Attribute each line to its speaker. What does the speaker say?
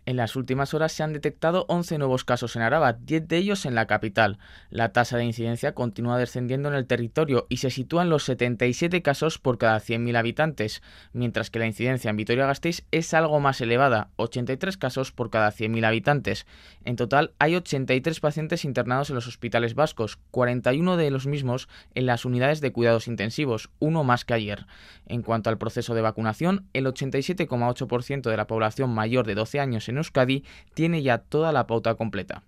Speaker 1: En las últimas horas se han detectado 11 nuevos casos en Araba, 10 de ellos en la capital. La tasa de incidencia continúa descendiendo en el territorio y se sitúa en los 77 casos por cada 100.000 habitantes, mientras que la incidencia en Vitoria-Gasteiz es algo más elevada, 83 casos por cada 100.000 habitantes. En total hay 83 pacientes internados en los hospitales vascos, 41 de los mismos en las unidades de cuidados intensivos, uno más que ayer. En cuanto al proceso de vacunación, el 87,8% de la población mayor de 12 años en Euskadi tiene ya toda la pauta completa.